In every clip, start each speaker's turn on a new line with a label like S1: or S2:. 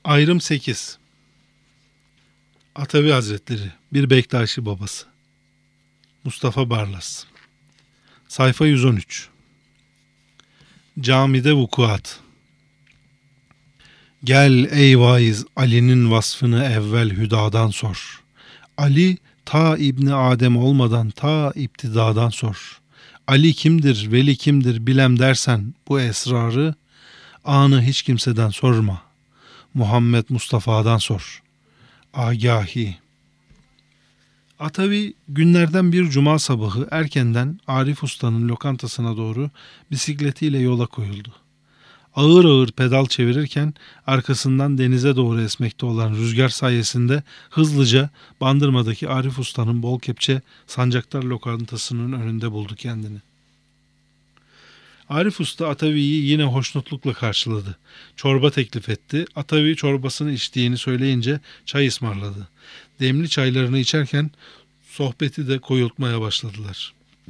S1: Ayrım 8. Atavi Hazretleri, bir Bektaşi babası. Mustafa Barlas. Sayfa 113. Camide vukuat. Gel ey vaiz, Ali'nin vasfını evvel hüdadan sor. Ali ta İbni Adem olmadan ta iptidadan sor. Ali kimdir, veli kimdir bilem dersen bu esrarı, anı hiç kimseden sorma. Muhammed Mustafa'dan sor. Agahi. Atavi günlerden bir cuma sabahı erkenden Arif Usta'nın lokantasına doğru bisikletiyle yola koyuldu. Ağır ağır pedal çevirirken arkasından denize doğru esmekte olan rüzgar sayesinde hızlıca Bandırma'daki Arif Usta'nın bol kepçe Sancaktar lokantasının önünde buldu kendini. Arif Usta Atavi'yi yine hoşnutlukla karşıladı. Çorba teklif etti. Atavi çorbasını içtiğini söyleyince çay ısmarladı. Demli çaylarını içerken sohbeti de koyultmaya başladılar.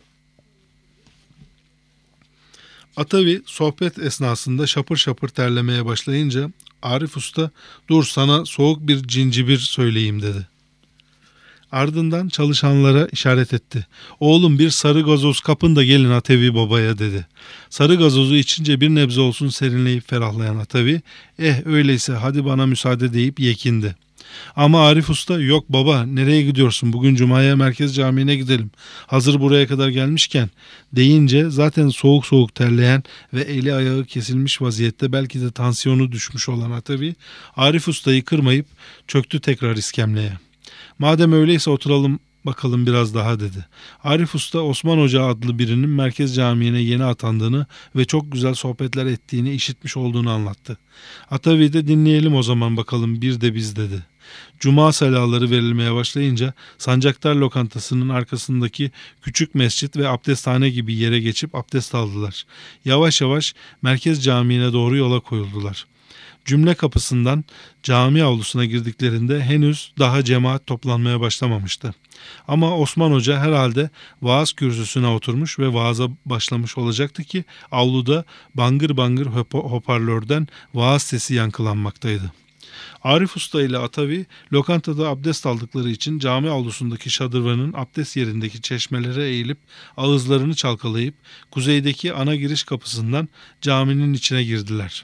S1: Atavi sohbet esnasında şapır şapır terlemeye başlayınca Arif Usta dur sana soğuk bir cincibir söyleyeyim dedi. Ardından çalışanlara işaret etti. Oğlum bir sarı gazoz kapın da gelin Atavi babaya dedi. Sarı gazozu içince bir nebze olsun serinleyip ferahlayan Atavi, öyleyse hadi bana müsaade deyip yekindi. Ama Arif Usta yok baba nereye gidiyorsun bugün Cuma'ya Merkez Camii'ne gidelim. Hazır buraya kadar gelmişken deyince zaten soğuk soğuk terleyen ve eli ayağı kesilmiş vaziyette belki de tansiyonu düşmüş olan Atavi Arif Usta'yı kırmayıp çöktü tekrar iskemleye. Madem öyleyse oturalım bakalım biraz daha dedi. Arif Usta Osman Hoca adlı birinin Merkez Camii'ne yeni atandığını ve çok güzel sohbetler ettiğini işitmiş olduğunu anlattı. Atavi de dinleyelim o zaman bakalım bir de biz dedi. Cuma selaları verilmeye başlayınca Sancaktar lokantasının arkasındaki küçük mescit ve abdesthane gibi yere geçip abdest aldılar. Yavaş yavaş Merkez Camii'ne doğru yola koyuldular. Cümle kapısından cami avlusuna girdiklerinde henüz daha cemaat toplanmaya başlamamıştı. Ama Osman Hoca herhalde vaaz kürsüsüne oturmuş ve vaaza başlamış olacaktı ki avluda bangır bangır hoparlörden vaaz sesi yankılanmaktaydı. Arif Usta ile Atavi lokantada abdest aldıkları için cami avlusundaki şadırvanın abdest yerindeki çeşmelere eğilip ağızlarını çalkalayıp kuzeydeki ana giriş kapısından caminin içine girdiler.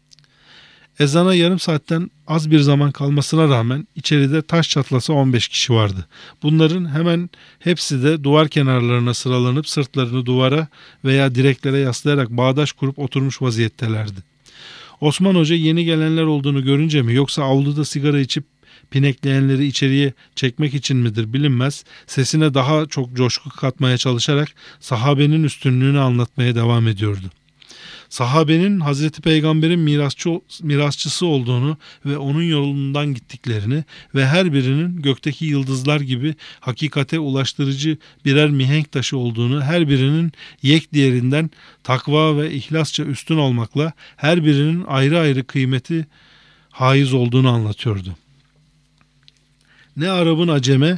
S1: Ezana yarım saatten az bir zaman kalmasına rağmen içeride taş çatlasa 15 kişi vardı. Bunların hemen hepsi de duvar kenarlarına sıralanıp sırtlarını duvara veya direklere yaslayarak bağdaş kurup oturmuş vaziyettelerdi. Osman Hoca yeni gelenler olduğunu görünce mi yoksa avluda sigara içip pinekleyenleri içeriye çekmek için midir bilinmez, sesine daha çok coşku katmaya çalışarak sahabenin üstünlüğünü anlatmaya devam ediyordu. Sahabenin Hazreti Peygamber'in mirasçısı olduğunu ve onun yolundan gittiklerini ve her birinin gökteki yıldızlar gibi hakikate ulaştırıcı birer mihenk taşı olduğunu, her birinin yek diğerinden takva ve ihlasça üstün olmakla her birinin ayrı ayrı kıymeti haiz olduğunu anlatıyordu. Ne Arap'ın aceme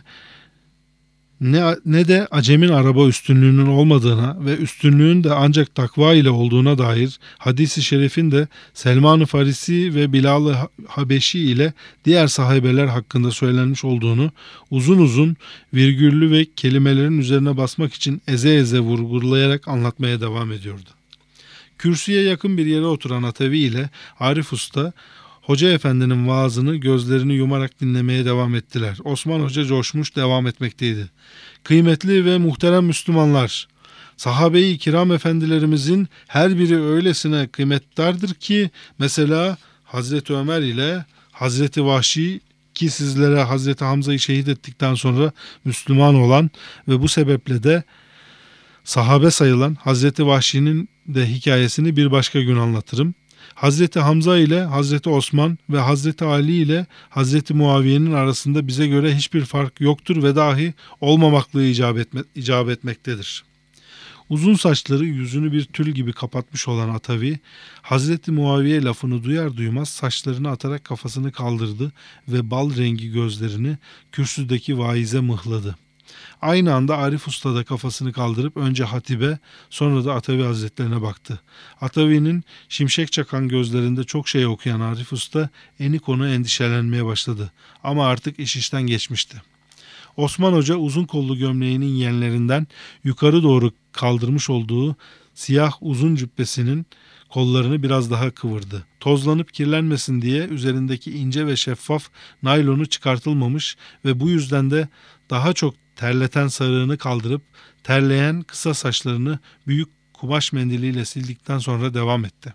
S1: ne de acemin araba üstünlüğünün olmadığına ve üstünlüğün de ancak takva ile olduğuna dair hadis-i şerifin de Selman-ı Farisi ve Bilal-ı Habeşi ile diğer sahabeler hakkında söylenmiş olduğunu uzun uzun virgüllü ve kelimelerin üzerine basmak için eze eze vurgulayarak anlatmaya devam ediyordu. Kürsüye yakın bir yere oturan Atavi ile Arif Usta Hoca Efendi'nin vaazını gözlerini yumarak dinlemeye devam ettiler. Osman Hoca coşmuş devam etmekteydi. Kıymetli ve muhterem Müslümanlar, sahabe-i kiram efendilerimizin her biri öylesine kıymetdardır ki mesela Hazreti Ömer ile Hazreti Vahşi ki sizlere Hazreti Hamza'yı şehit ettikten sonra Müslüman olan ve bu sebeple de sahabe sayılan Hazreti Vahşi'nin de hikayesini bir başka gün anlatırım. Hazreti Hamza ile Hazreti Osman ve Hazreti Ali ile Hazreti Muaviye'nin arasında bize göre hiçbir fark yoktur ve dahi olmamaklığı icap etmektedir. Uzun saçları yüzünü bir tül gibi kapatmış olan Atavi, Hazreti Muaviye lafını duyar duymaz saçlarını atarak kafasını kaldırdı ve bal rengi gözlerini kürsüdeki vaize mıhladı. Aynı anda Arif Usta da kafasını kaldırıp önce hatibe sonra da Atavi Hazretlerine baktı. Atavi'nin şimşek çakan gözlerinde çok şey okuyan Arif Usta eni konu endişelenmeye başladı. Ama artık iş işten geçmişti. Osman Hoca uzun kollu gömleğinin yenlerinden yukarı doğru kaldırmış olduğu siyah uzun cübbesinin kollarını biraz daha kıvırdı. Tozlanıp kirlenmesin diye üzerindeki ince ve şeffaf naylonu çıkartılmamış ve bu yüzden de daha çok terleten sarığını kaldırıp terleyen kısa saçlarını büyük kumaş mendiliyle sildikten sonra devam etti.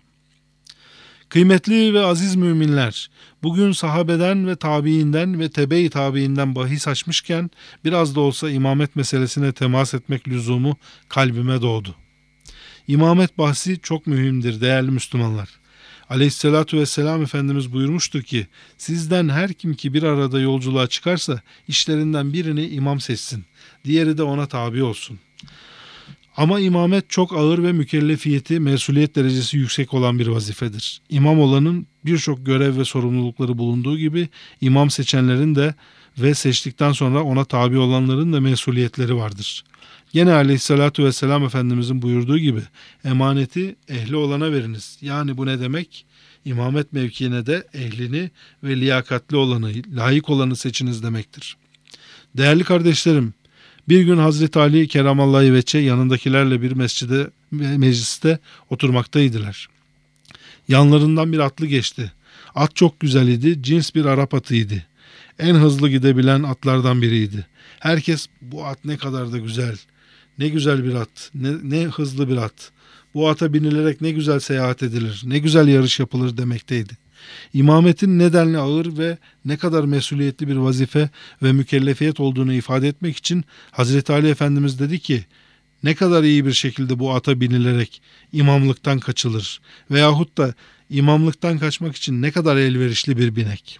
S1: Kıymetli ve aziz müminler, bugün sahabeden ve tabiinden ve tebe-i tabiinden bahis açmışken biraz da olsa imamet meselesine temas etmek lüzumu kalbime doğdu. İmamet bahsi çok mühimdir değerli Müslümanlar. Aleyhissalatu vesselam Efendimiz buyurmuştur ki sizden her kim ki bir arada yolculuğa çıkarsa işlerinden birini imam seçsin, diğeri de ona tabi olsun. Ama imamet çok ağır ve mükellefiyeti, mesuliyet derecesi yüksek olan bir vazifedir. İmam olanın birçok görev ve sorumlulukları bulunduğu gibi imam seçenlerin de ve seçtikten sonra ona tabi olanların da mesuliyetleri vardır. Gene aleyhissalatu vesselam Efendimizin buyurduğu gibi emaneti ehli olana veriniz. Yani bu ne demek? İmamet mevkiine de ehlini ve liyakatli olanı, layık olanı seçiniz demektir. Değerli kardeşlerim, bir gün Hazreti Ali Keramallahu Vecce yanındakilerle bir mecliste oturmaktaydılar. Yanlarından bir atlı geçti. At çok güzel idi, cins bir Arap atıydı. En hızlı gidebilen atlardan biriydi. Herkes bu at ne kadar da güzel, ne güzel bir at, ne hızlı bir at. Bu ata binilerek ne güzel seyahat edilir, ne güzel yarış yapılır demekteydi. İmametin nedenli ağır ve ne kadar mesuliyetli bir vazife ve mükellefiyet olduğunu ifade etmek için Hazreti Ali Efendimiz dedi ki, ne kadar iyi bir şekilde bu ata binilerek imamlıktan kaçılır veyahut da imamlıktan kaçmak için ne kadar elverişli bir binek.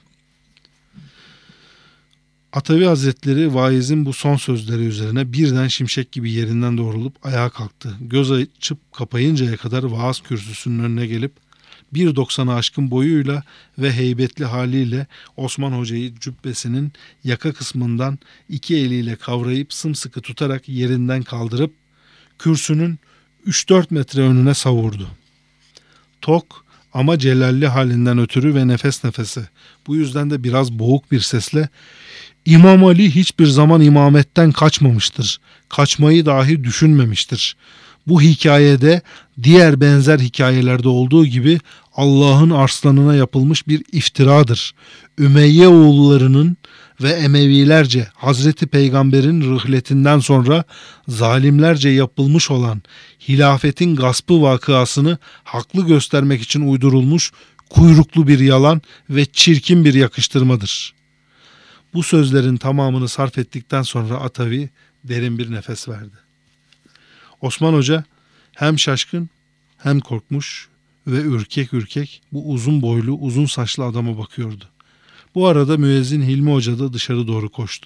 S1: Atavi Hazretleri vaizin bu son sözleri üzerine birden şimşek gibi yerinden doğrulup ayağa kalktı. Göz açıp kapayıncaya kadar vaaz kürsüsünün önüne gelip 1.90'ı aşkın boyuyla ve heybetli haliyle Osman Hoca'yı cübbesinin yaka kısmından iki eliyle kavrayıp sımsıkı tutarak yerinden kaldırıp kürsünün 3-4 metre önüne savurdu. Tok ama celalli halinden ötürü ve nefes nefese, bu yüzden de biraz boğuk bir sesle İmam Ali hiçbir zaman imametten kaçmamıştır. Kaçmayı dahi düşünmemiştir. Bu hikayede diğer benzer hikayelerde olduğu gibi Allah'ın arslanına yapılmış bir iftiradır. Ümeyye oğullarının ve Emevilerce Hazreti Peygamber'in rıhletinden sonra zalimlerce yapılmış olan hilafetin gaspı vakıasını haklı göstermek için uydurulmuş kuyruklu bir yalan ve çirkin bir yakıştırmadır. Bu sözlerin tamamını sarf ettikten sonra Atavi derin bir nefes verdi. Osman Hoca hem şaşkın hem korkmuş ve ürkek ürkek bu uzun boylu uzun saçlı adama bakıyordu. Bu arada müezzin Hilmi Hoca da dışarı doğru koştu.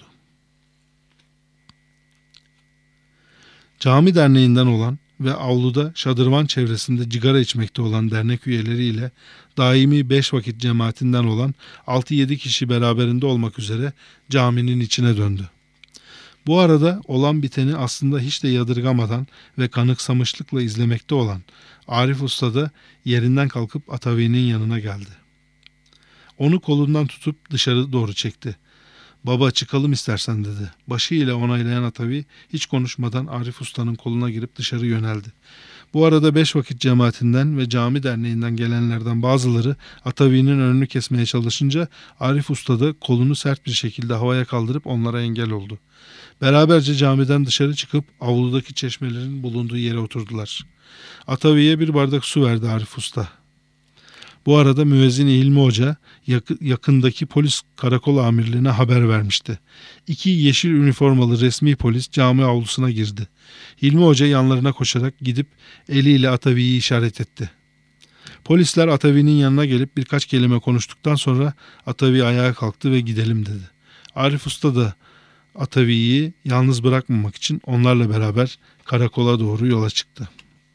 S1: Cami derneğinden olan ve avluda şadırvan çevresinde cigara içmekte olan dernek üyeleriyle daimi 5 vakit cemaatinden olan 6-7 kişi beraberinde olmak üzere caminin içine döndü. Bu arada olan biteni aslında hiç de yadırgamadan ve kanıksamışlıkla izlemekte olan Arif Usta da yerinden kalkıp Atavi'nin yanına geldi. Onu kolundan tutup dışarı doğru çekti. "Baba çıkalım istersen" dedi. Başıyla onaylayan Atavi hiç konuşmadan Arif Usta'nın koluna girip dışarı yöneldi. Bu arada 5 vakit cemaatinden ve cami derneğinden gelenlerden bazıları Atavi'nin önünü kesmeye çalışınca Arif Usta da kolunu sert bir şekilde havaya kaldırıp onlara engel oldu. Beraberce camiden dışarı çıkıp avludaki çeşmelerin bulunduğu yere oturdular. Atavi'ye bir bardak su verdi Arif Usta. Bu arada müezzin İlmi Hoca yakındaki polis karakol amirliğine haber vermişti. 2 yeşil üniformalı resmi polis cami avlusuna girdi. İlmi Hoca yanlarına koşarak gidip eliyle Atavi'yi işaret etti. Polisler Atavi'nin yanına gelip birkaç kelime konuştuktan sonra Atavi ayağa kalktı ve gidelim dedi. Arif Usta da Atavi'yi yalnız bırakmamak için onlarla beraber karakola doğru yola çıktı.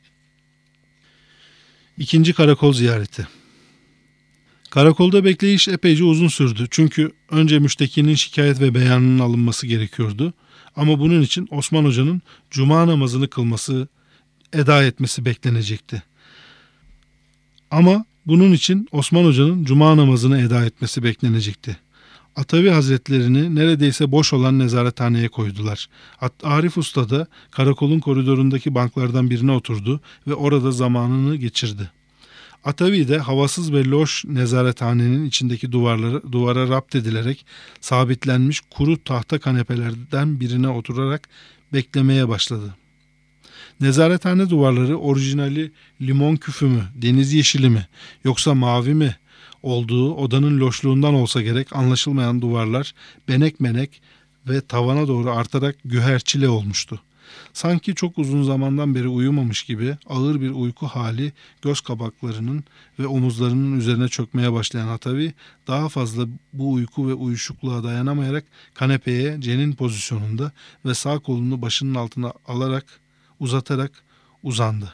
S1: 2. karakol ziyareti. Karakolda bekleyiş epeyce uzun sürdü. Çünkü önce müştekinin şikayet ve beyanının alınması gerekiyordu. Ama bunun için Osman Hoca'nın cuma namazını kılması, eda etmesi beklenecekti. Atavi Hazretlerini neredeyse boş olan nezarethaneye koydular. Arif Usta da karakolun koridorundaki banklardan birine oturdu ve orada zamanını geçirdi. Atavi de havasız ve loş nezarethanenin içindeki duvara rapt edilerek sabitlenmiş kuru tahta kanepelerden birine oturarak beklemeye başladı. Nezarethane duvarları orijinali limon küfü mü, deniz yeşili mi, yoksa mavi mi olduğu odanın loşluğundan olsa gerek anlaşılmayan duvarlar benek menek ve tavana doğru artarak güherçile olmuştu. Sanki çok uzun zamandan beri uyumamış gibi ağır bir uyku hali göz kapaklarının ve omuzlarının üzerine çökmeye başlayan Atavi daha fazla bu uyku ve uyuşukluğa dayanamayarak kanepeye cenin pozisyonunda ve sağ kolunu başının altına uzatarak uzandı.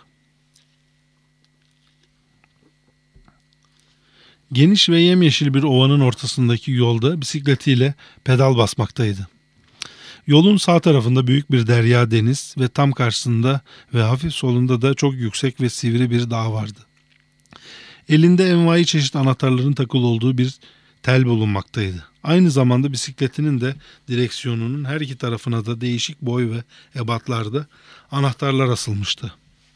S1: Geniş ve yemyeşil bir ovanın ortasındaki yolda bisikletiyle pedal basmaktaydı. Yolun sağ tarafında büyük bir derya deniz ve tam karşısında ve hafif solunda da çok yüksek ve sivri bir dağ vardı. Elinde envai çeşit anahtarların takılı olduğu bir tel bulunmaktaydı. Aynı zamanda bisikletinin de direksiyonunun her iki tarafına da değişik boy ve ebatlarda anahtarlar asılmıştı.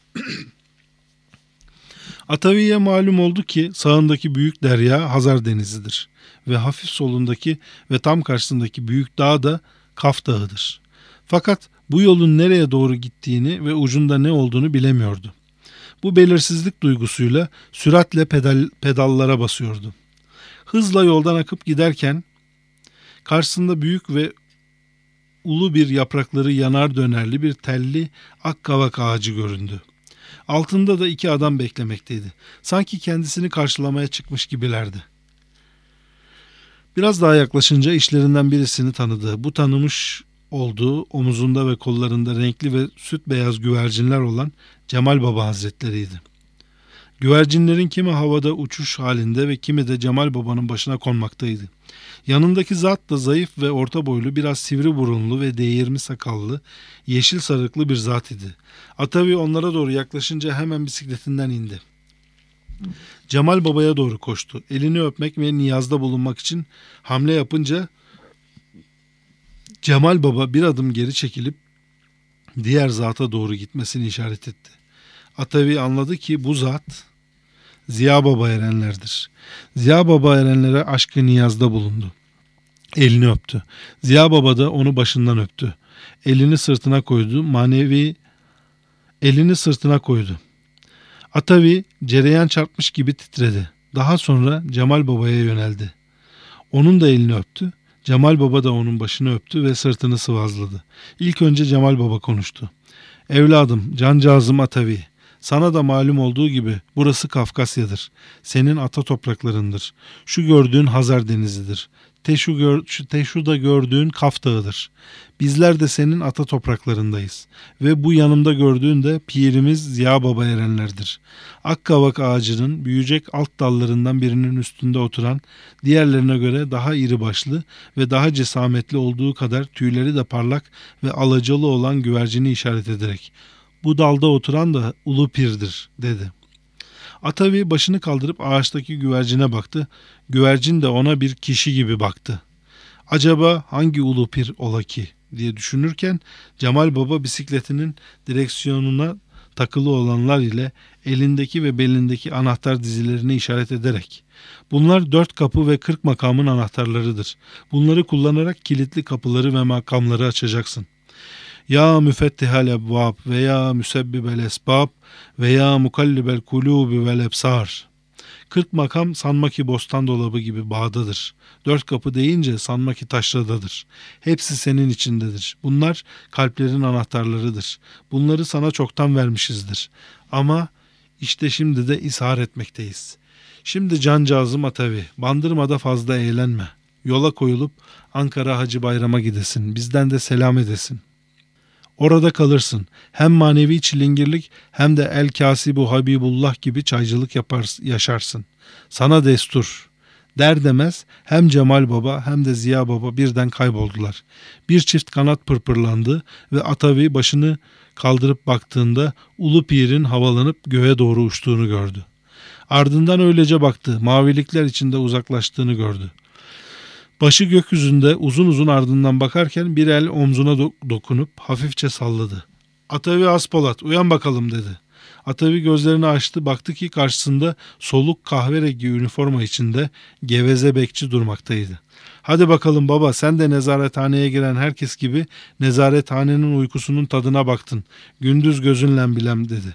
S1: Atavi'ye malum oldu ki sağındaki büyük derya Hazar Denizi'dir ve hafif solundaki ve tam karşısındaki büyük dağ da Kaf Dağı'dır. Fakat bu yolun nereye doğru gittiğini ve ucunda ne olduğunu bilemiyordu. Bu belirsizlik duygusuyla süratle pedallara basıyordu. Hızla yoldan akıp giderken karşısında büyük ve ulu bir yaprakları yanar dönerli bir telli akkavak ağacı göründü. Altında da iki adam beklemekteydi. Sanki kendisini karşılamaya çıkmış gibilerdi. Biraz daha yaklaşınca işlerinden birisini tanıdı. Bu tanımış olduğu omuzunda ve kollarında renkli ve süt beyaz güvercinler olan Cemal Baba Hazretleri'ydi. Güvercinlerin kimi havada uçuş halinde ve kimi de Cemal Baba'nın başına konmaktaydı. Yanındaki zat da zayıf ve orta boylu, biraz sivri burunlu ve değirmi sakallı, yeşil sarıklı bir zat idi. Atavi onlara doğru yaklaşınca hemen bisikletinden indi. Cemal Baba'ya doğru koştu. Elini öpmek ve niyazda bulunmak için hamle yapınca Cemal Baba bir adım geri çekilip diğer zata doğru gitmesini işaret etti. Atavi anladı ki bu zat Ziya Baba Erenler'dir. Ziya Baba Erenler'e aşkı niyazda bulundu. Elini öptü. Ziya Baba da onu başından öptü. Elini sırtına koydu. Atavi cereyan çarpmış gibi titredi. Daha sonra Cemal Baba'ya yöneldi. Onun da elini öptü. Cemal Baba da onun başını öptü ve sırtını sıvazladı. İlk önce Cemal Baba konuştu. Evladım, cancağızım Atavi, sana da malum olduğu gibi burası Kafkasya'dır. Senin ata topraklarındır. Şu gördüğün Hazar Denizi'dir. Teşu'da gördüğün Kaf Dağı'dır. Bizler de senin ata topraklarındayız. Ve bu yanımda gördüğün de pirimiz Ziya Baba Erenler'dir. Akkavak ağacının büyüyecek alt dallarından birinin üstünde oturan, diğerlerine göre daha iri başlı ve daha cesametli olduğu kadar tüyleri de parlak ve alacalı olan güvercini işaret ederek, bu dalda oturan da Ulu Pir'dir dedi. Atavi başını kaldırıp ağaçtaki güvercine baktı. Güvercin de ona bir kişi gibi baktı. Acaba hangi Ulu Pir ola ki diye düşünürken Cemal Baba bisikletinin direksiyonuna takılı olanlar ile elindeki ve belindeki anahtar dizilerini işaret ederek, bunlar 4 kapı ve 40 makamın anahtarlarıdır. Bunları kullanarak kilitli kapıları ve makamları açacaksın. Ya müfettihal ebvab ve ya müsebbibel esbab ve ya mukallibel kulubi vel ebsar. 40 makam sanma ki bostan dolabı gibi bağdadır. 4 kapı deyince sanma ki taşradadır. Hepsi senin içindedir. Bunlar kalplerin anahtarlarıdır. Bunları sana çoktan vermişizdir. Ama işte şimdi de ishar etmekteyiz. Şimdi cancağızım Atavi, bandırmada fazla eğlenme. Yola koyulup Ankara Hacı Bayram'a gidesin. Bizden de selam edesin. Orada kalırsın. Hem manevi çilingirlik hem de El Kasibu Habibullah gibi çaycılık yaşarsın. Sana destur. Der demez hem Cemal Baba hem de Ziya Baba birden kayboldular. Bir çift kanat pırpırlandı ve Atavi başını kaldırıp baktığında Ulu Pir'in havalanıp göğe doğru uçtuğunu gördü. Ardından öylece baktı, mavilikler içinde uzaklaştığını gördü. Başı gökyüzünde uzun uzun ardından bakarken bir el omzuna dokunup hafifçe salladı. "Atavi Haspolat, uyan bakalım," dedi. Atavi gözlerini açtı, baktı ki karşısında soluk kahverengi üniforma içinde geveze bekçi durmaktaydı. "Hadi bakalım baba, sen de nezarethaneye giren herkes gibi nezarethanenin uykusunun tadına baktın. Gündüz gözünle bilem," dedi.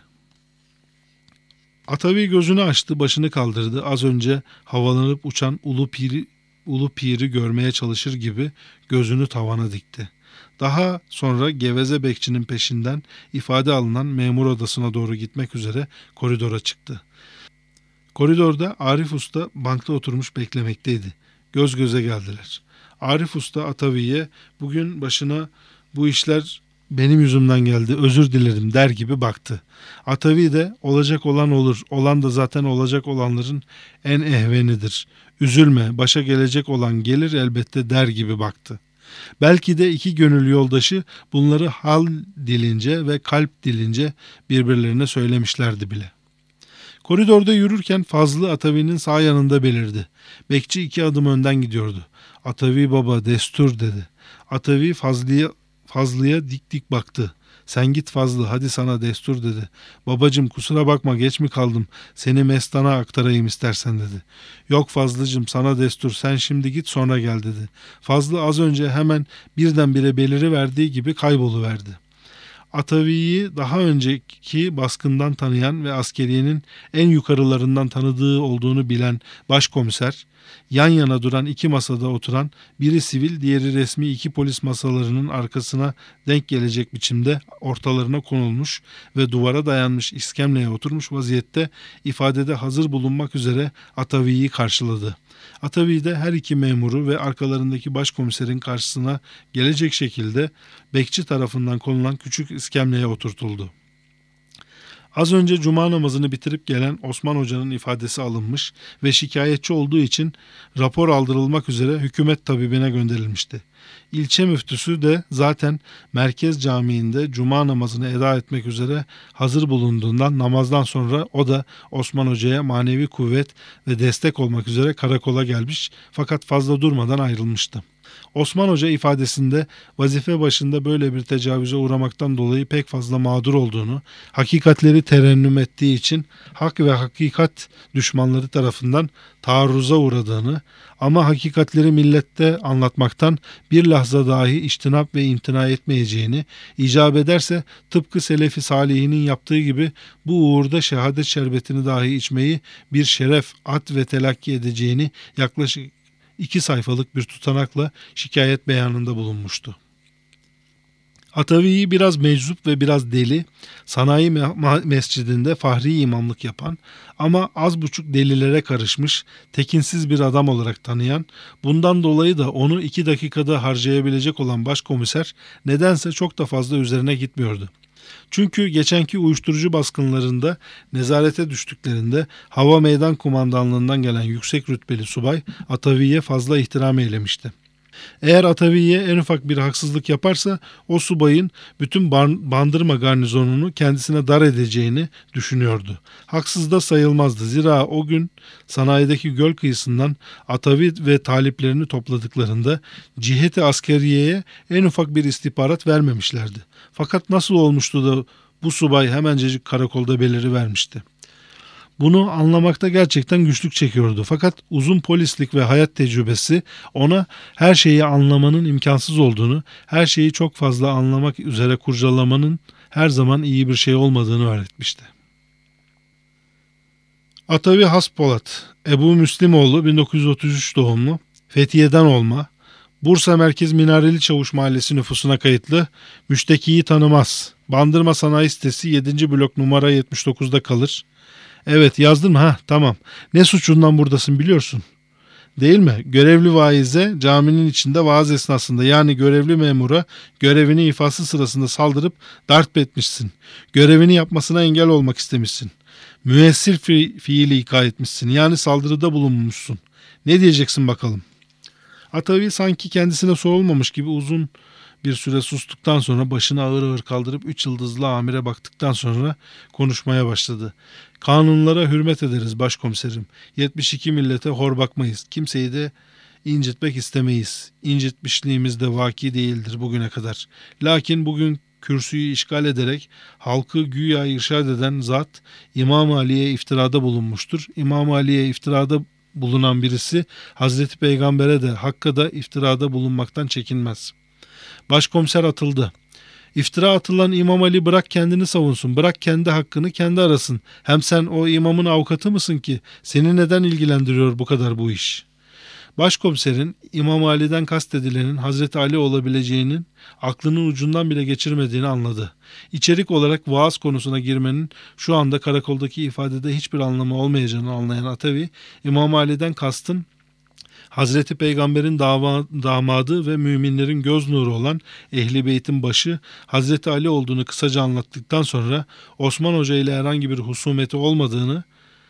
S1: Atavi gözünü açtı, başını kaldırdı. Az önce havalanıp uçan Ulu Pir'i görmeye çalışır gibi gözünü tavana dikti. Daha sonra geveze bekçinin peşinden ifade alınan memur odasına doğru gitmek üzere koridora çıktı. Koridorda Arif Usta bankta oturmuş beklemekteydi. Göz göze geldiler. Arif Usta Atavi'ye "Bugün başına bu işler benim yüzümden geldi, özür dilerim," der gibi baktı. Atavi de "Olacak olan olur, olan da zaten olacak olanların en ehvenidir. Üzülme, başa gelecek olan gelir elbette," der gibi baktı. Belki de iki gönül yoldaşı bunları hal dilince ve kalp dilince birbirlerine söylemişlerdi bile. Koridorda yürürken Fazlı Atavi'nin sağ yanında belirdi. Bekçi 2 adım önden gidiyordu. "Atavi baba, destur," dedi. Atavi Fazlı'ya dik dik baktı. "Sen git Fazlı, hadi sana destur," dedi. "Babacım kusura bakma, geç mi kaldım, seni Mestan'a aktarayım istersen," dedi. "Yok Fazlıcım, sana destur, sen şimdi git sonra gel," dedi. Fazlı az önce hemen birdenbire beliriverdiği gibi kayboluverdi. Atavi'yi daha önceki baskından tanıyan ve askeriyenin en yukarılarından tanıdığı olduğunu bilen başkomiser, yan yana duran 2 masada oturan, biri sivil diğeri resmi 2 polis masalarının arkasına denk gelecek biçimde ortalarına konulmuş ve duvara dayanmış iskemleye oturmuş vaziyette ifadede hazır bulunmak üzere Atavi'yi karşıladı. Atavi de her iki memuru ve arkalarındaki başkomiserin karşısına gelecek şekilde bekçi tarafından konulan küçük iskemleye oturtuldu. Az önce cuma namazını bitirip gelen Osman Hoca'nın ifadesi alınmış ve şikayetçi olduğu için rapor aldırılmak üzere hükümet tabibine gönderilmişti. İlçe müftüsü de zaten Merkez Camii'nde cuma namazını eda etmek üzere hazır bulunduğundan namazdan sonra o da Osman Hoca'ya manevi kuvvet ve destek olmak üzere karakola gelmiş fakat fazla durmadan ayrılmıştı. Osman Hoca ifadesinde vazife başında böyle bir tecavüze uğramaktan dolayı pek fazla mağdur olduğunu, hakikatleri terennüm ettiği için hak ve hakikat düşmanları tarafından taarruza uğradığını ama hakikatleri millette anlatmaktan bir lahza dahi içtinap ve imtina etmeyeceğini, icap ederse tıpkı Selefi Salihinin yaptığı gibi bu uğurda şehadet şerbetini dahi içmeyi bir şeref, at ve telakki edeceğini yaklaşık 2 sayfalık bir tutanakla şikayet beyanında bulunmuştu. Atavi'yi biraz meczup ve biraz deli, sanayi mescidinde fahri imamlık yapan ama az buçuk delilere karışmış, tekinsiz bir adam olarak tanıyan, bundan dolayı da onu 2 dakikada harcayabilecek olan başkomiser nedense çok da fazla üzerine gitmiyordu. Çünkü geçenki uyuşturucu baskınlarında nezarete düştüklerinde Hava Meydan Kumandanlığından gelen yüksek rütbeli subay Atavi'ye fazla ihtiram eylemişti. Eğer Atavi'ye en ufak bir haksızlık yaparsa o subayın bütün Bandırma garnizonunu kendisine dar edeceğini düşünüyordu. Haksız da sayılmazdı. Zira o gün sanayideki göl kıyısından Atavi ve taliplerini topladıklarında ciheti askeriyeye en ufak bir istihbarat vermemişlerdi. Fakat nasıl olmuştu da bu subay hemencecik karakolda belirivermişti. Bunu anlamakta gerçekten güçlük çekiyordu. Fakat uzun polislik ve hayat tecrübesi ona her şeyi anlamanın imkansız olduğunu, her şeyi çok fazla anlamak üzere kurcalamanın her zaman iyi bir şey olmadığını öğretmişti. Atavi Haspolat, Ebu Müslimoğlu 1933 doğumlu, Fethiye'den olma, Bursa Merkez Minareli Çavuş Mahallesi nüfusuna kayıtlı, müştekiyi tanımaz. Bandırma Sanayi Sitesi 7. blok numara 79'da kalır. Evet, yazdın mı? Tamam. Ne suçundan buradasın biliyorsun. Değil mi? Görevli vaize caminin içinde vaaz esnasında yani görevli memura görevini ifası sırasında saldırıp darp etmişsin. Görevini yapmasına engel olmak istemişsin. Müessir fiili ika etmişsin yani saldırıda bulunmuşsun. Ne diyeceksin bakalım? Atavi sanki kendisine sorulmamış gibi uzun bir süre sustuktan sonra başını ağır ağır kaldırıp 3 yıldızlı amire baktıktan sonra konuşmaya başladı. Kanunlara hürmet ederiz başkomiserim. 72 millete hor bakmayız. Kimseyi de incitmek istemeyiz. İncitmişliğimiz de vaki değildir bugüne kadar. Lakin bugün kürsüyü işgal ederek halkı güya irşad eden zat İmam Ali'ye iftirada bulunmuştur. İmam Ali'ye iftirada bulunan birisi Hazreti Peygamber'e de Hakk'a da iftirada bulunmaktan çekinmez. Başkomiser atıldı. İftira atılan İmam Ali bırak kendini savunsun, bırak kendi hakkını kendi arasın. Hem sen o imamın avukatı mısın ki? Seni neden ilgilendiriyor bu kadar bu iş? Başkomiserin İmam Ali'den kastedilenin Hazreti Ali olabileceğinin aklının ucundan bile geçirmediğini anladı. İçerik olarak vaaz konusuna girmenin şu anda karakoldaki ifadede hiçbir anlamı olmayacağını anlayan Atavi, İmam Ali'den kastın Hazreti Peygamber'in damadı ve müminlerin göz nuru olan Ehl-i Beyt'in başı Hazreti Ali olduğunu kısaca anlattıktan sonra Osman Hoca ile herhangi bir husumeti olmadığını,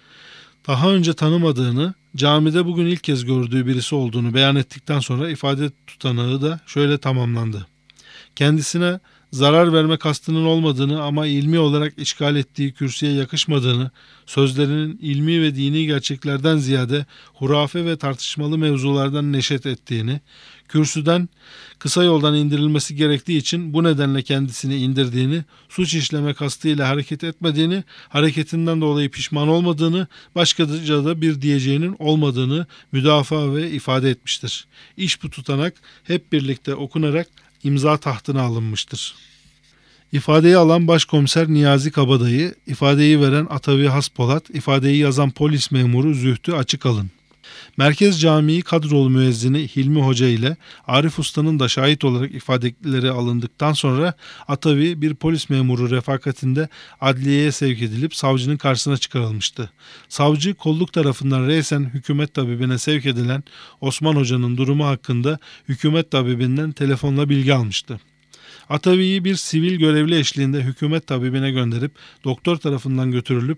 S1: daha önce tanımadığını, camide bugün ilk kez gördüğü birisi olduğunu beyan ettikten sonra ifade tutanağı da şöyle tamamlandı. Kendisine zarar verme kastının olmadığını ama ilmi olarak işgal ettiği kürsüye yakışmadığını, sözlerinin ilmi ve dini gerçeklerden ziyade hurafe ve tartışmalı mevzulardan neşet ettiğini, kürsüden kısa yoldan indirilmesi gerektiği için bu nedenle kendisini indirdiğini, suç işleme kastıyla hareket etmediğini, hareketinden dolayı pişman olmadığını, başkaca da bir diyeceğinin olmadığını müdafaa ve ifade etmiştir. İş bu tutanak hep birlikte okunarak imza tahtına alınmıştır. İfadeyi alan Başkomiser Niyazi Kabadayı, ifadeyi veren Atavi Haspolat, ifadeyi yazan polis memuru Zühtü Açıkalın. Merkez Camii kadrolu müezzini Hilmi Hoca ile Arif Usta'nın da şahit olarak ifadeleri alındıktan sonra Atavi bir polis memuru refakatinde adliyeye sevk edilip savcının karşısına çıkarılmıştı. Savcı kolluk tarafından reysen hükümet tabibine sevk edilen Osman Hoca'nın durumu hakkında hükümet tabibinden telefonla bilgi almıştı. Atavi'yi bir sivil görevli eşliğinde hükümet tabibine gönderip doktor tarafından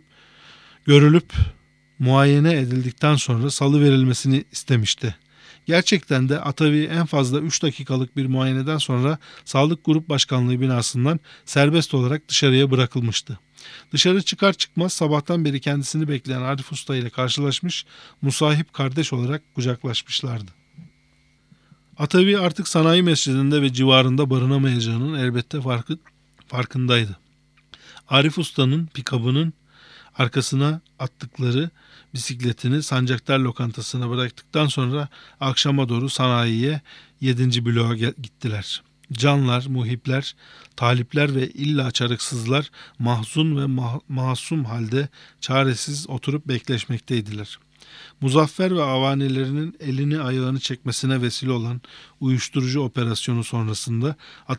S1: görülüp muayene edildikten sonra salı verilmesini istemişti. Gerçekten de Atavi en fazla 3 dakikalık bir muayeneden sonra Sağlık Grup Başkanlığı binasından serbest olarak dışarıya bırakılmıştı. Dışarı çıkar çıkmaz sabahtan beri kendisini bekleyen Arif Usta ile karşılaşmış, musahip kardeş olarak kucaklaşmışlardı. Atavi artık sanayi mescidinde ve civarında barınamayacağının elbette farkındaydı. Arif Usta'nın pikabının arkasına attıkları bisikletini Sancaktar lokantasına bıraktıktan sonra akşama doğru sanayiye 7. bloğa gittiler. Canlar, muhipler, talipler ve illa çarıksızlar mahzun ve masum halde çaresiz oturup bekleşmekteydiler. Muzaffer ve avanilerinin elini ayağını çekmesine vesile olan uyuşturucu operasyonu sonrasında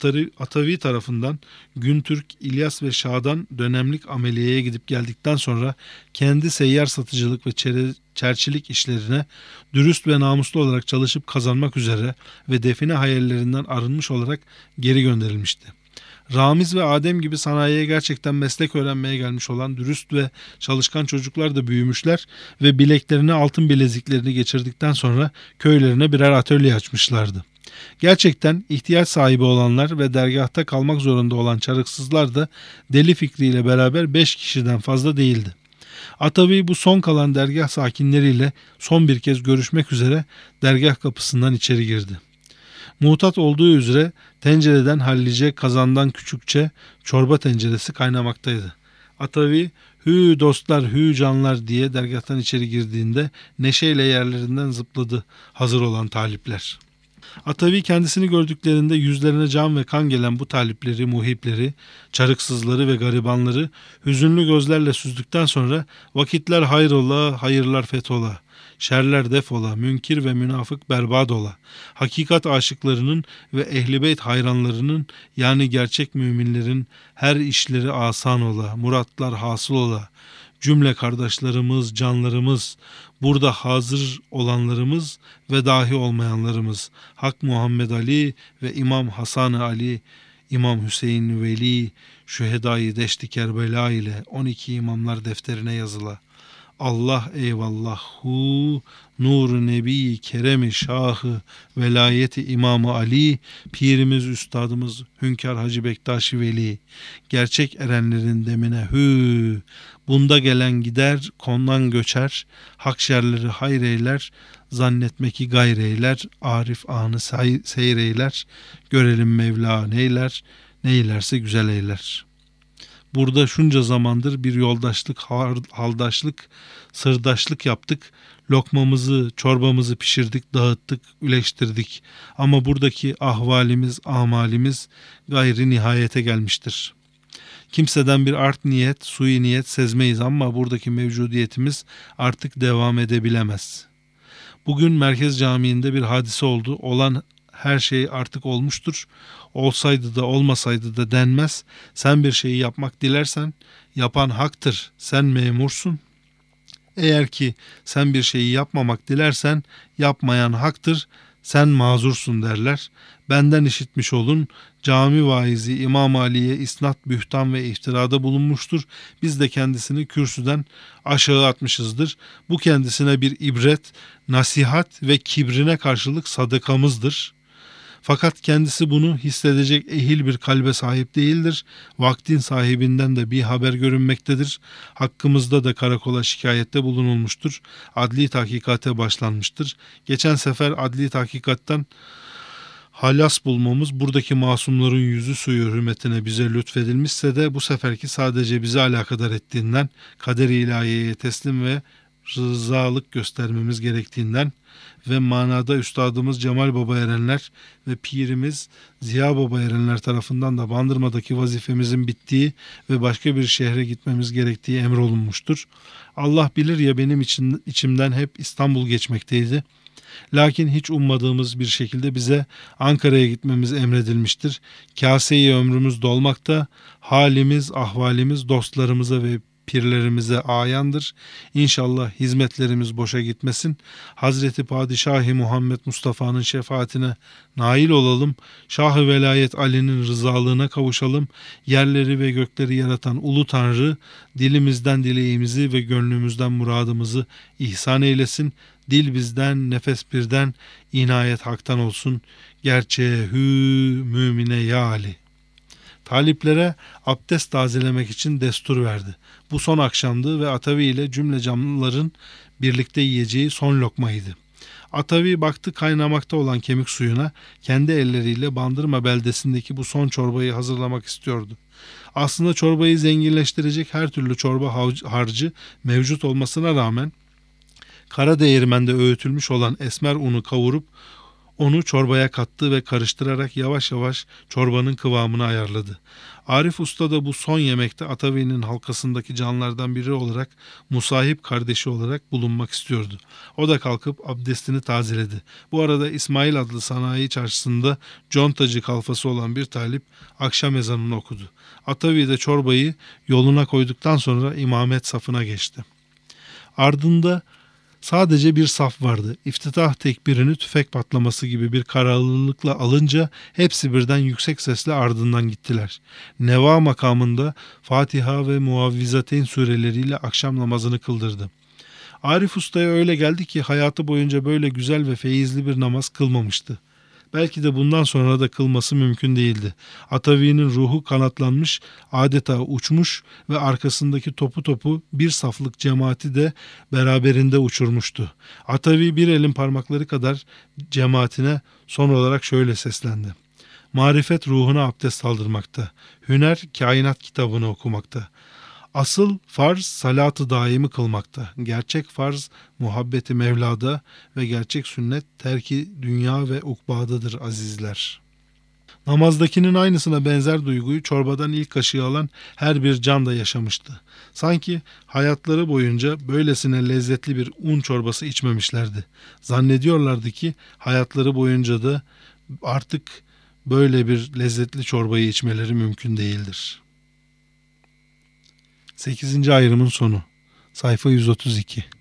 S1: Atavi tarafından Güntürk, İlyas ve Şah'dan dönemlik ameliyeye gidip geldikten sonra kendi seyyar satıcılık ve çerçilik işlerine dürüst ve namuslu olarak çalışıp kazanmak üzere ve define hayallerinden arınmış olarak geri gönderilmişti. Ramiz ve Adem gibi sanayiye gerçekten meslek öğrenmeye gelmiş olan dürüst ve çalışkan çocuklar da büyümüşler ve bileklerine altın bileziklerini geçirdikten sonra köylerine birer atölye açmışlardı. Gerçekten ihtiyaç sahibi olanlar ve dergahta kalmak zorunda olan çarıksızlar da deli fikriyle beraber 5 kişiden fazla değildi. Atavi bu son kalan dergah sakinleriyle son bir kez görüşmek üzere dergah kapısından içeri girdi. Muhtat olduğu üzere tencereden hallice, kazandan küçükçe çorba tenceresi kaynamaktaydı. Atavi "Hü dostlar, hü canlar" diye dergahtan içeri girdiğinde neşeyle yerlerinden zıpladı hazır olan talipler. Atavi kendisini gördüklerinde yüzlerine can ve kan gelen bu talipleri, muhipleri, çarıksızları ve garibanları hüzünlü gözlerle süzdükten sonra "Vakitler hayrola, hayırlar fethola, şerler defola, münkir ve münafık berbat ola, hakikat aşıklarının ve ehl-i beyt hayranlarının yani gerçek müminlerin her işleri asan ola, muratlar hasıl ola, cümle kardeşlerimiz, canlarımız, burada hazır olanlarımız ve dahi olmayanlarımız, Hak Muhammed Ali ve İmam Hasan-ı Ali, İmam Hüseyin Veli, şühedayı deşti Kerbela ile 12 imamlar defterine yazıla. Allah eyvallahu, nuru nebi keremi şahı, velayeti İmam-ı Ali, pirimiz üstadımız Hünkar Hacı Bektaş-ı Veli, gerçek erenlerin demine hü, bunda gelen gider, kondan göçer, hak şerleri hayreyler, zannetme ki gayreyler, arif anı seyreyler, görelim Mevla neyler, neylerse güzel eyler. Burada şunca zamandır bir yoldaşlık, haldaşlık, sırdaşlık yaptık. Lokmamızı, çorbamızı pişirdik, dağıttık, üleştirdik. Ama buradaki ahvalimiz, amalimiz gayri nihayete gelmiştir. Kimseden bir art niyet, sui niyet sezmeyiz ama buradaki mevcudiyetimiz artık devam edebilemez. Bugün Merkez Camii'nde bir hadise oldu. Olan her şey artık olmuştur. Olsaydı da olmasaydı da denmez. Sen bir şeyi yapmak dilersen yapan haktır. Sen memursun. Eğer ki sen bir şeyi yapmamak dilersen yapmayan haktır. Sen mazursun derler. Benden işitmiş olun. Cami vaizi İmam Ali'ye isnat, bühtan ve iftirada bulunmuştur. Biz de kendisini kürsüden aşağı atmışızdır. Bu kendisine bir ibret, nasihat ve kibrine karşılık sadakamızdır. Fakat kendisi bunu hissedecek ehil bir kalbe sahip değildir. Vaktin sahibinden de bir haber görünmektedir. Hakkımızda da karakola şikayette bulunulmuştur. Adli tahkikate başlanmıştır. Geçen sefer adli tahkikattan halas bulmamız buradaki masumların yüzü suyu hürmetine bize lütfedilmişse de bu seferki sadece bizi alakadar ettiğinden, kader-i ilahiyeye teslim ve rızalık göstermemiz gerektiğinden ve manada üstadımız Cemal Baba Erenler ve pirimiz Ziya Baba Erenler tarafından da Bandırma'daki vazifemizin bittiği ve başka bir şehre gitmemiz gerektiği emrolunmuştur. Allah bilir ya benim içimden hep İstanbul geçmekteydi. Lakin hiç ummadığımız bir şekilde bize Ankara'ya gitmemiz emredilmiştir. Kase-i ömrümüz dolmakta, halimiz, ahvalimiz dostlarımıza ve pirlerimize ayandır. İnşallah hizmetlerimiz boşa gitmesin. Hazreti Padişah-ı Muhammed Mustafa'nın şefaatine nail olalım. Şah-ı Velayet Ali'nin rızalığına kavuşalım. Yerleri ve gökleri yaratan Ulu Tanrı dilimizden dileğimizi ve gönlümüzden muradımızı ihsan eylesin. Dil bizden, nefes birden, inayet haktan olsun. Gerçeğe hü mümine ya Ali. Taliplere abdest tazelemek için destur verdi. Bu son akşamdı ve Atavi ile cümle canlıların birlikte yiyeceği son lokmaydı. Atavi baktı kaynamakta olan kemik suyuna, kendi elleriyle Bandırma beldesindeki bu son çorbayı hazırlamak istiyordu. Aslında çorbayı zenginleştirecek her türlü çorba harcı mevcut olmasına rağmen kara değirmende öğütülmüş olan esmer unu kavurup onu çorbaya kattı ve karıştırarak yavaş yavaş çorbanın kıvamını ayarladı. Arif Usta da bu son yemekte Atavi'nin halkasındaki canlardan biri olarak, musahip kardeşi olarak bulunmak istiyordu. O da kalkıp abdestini tazeledi. Bu arada İsmail adlı sanayi çarşısında contacı kalfası olan bir talip akşam ezanını okudu. Atavi de çorbayı yoluna koyduktan sonra imamet safına geçti. Ardında sadece bir saf vardı. İftitah tekbirini tüfek patlaması gibi bir kararlılıkla alınca hepsi birden yüksek sesle ardından gittiler. Neva makamında Fatiha ve Muavvizateyn sureleriyle akşam namazını kıldırdı. Arif Usta'ya öyle geldi ki hayatı boyunca böyle güzel ve feyizli bir namaz kılmamıştı. Belki de bundan sonra da kılması mümkün değildi. Atavi'nin ruhu kanatlanmış, adeta uçmuş ve arkasındaki topu topu bir saflık cemaati de beraberinde uçurmuştu. Atavi bir elin parmakları kadar cemaatine son olarak şöyle seslendi. Marifet ruhuna abdest aldırmakta, hüner kainat kitabını okumakta. Asıl farz salat-ı daimi kılmakta. Gerçek farz muhabbeti Mevla'da ve gerçek sünnet terki dünya ve ukbadadır azizler. Namazdakinin aynısına benzer duyguyu çorbadan ilk kaşığı alan her bir can da yaşamıştı. Sanki hayatları boyunca böylesine lezzetli bir un çorbası içmemişlerdi. Zannediyorlardı ki hayatları boyunca da artık böyle bir lezzetli çorbayı içmeleri mümkün değildir. 8. ayrımın sonu. Sayfa 132.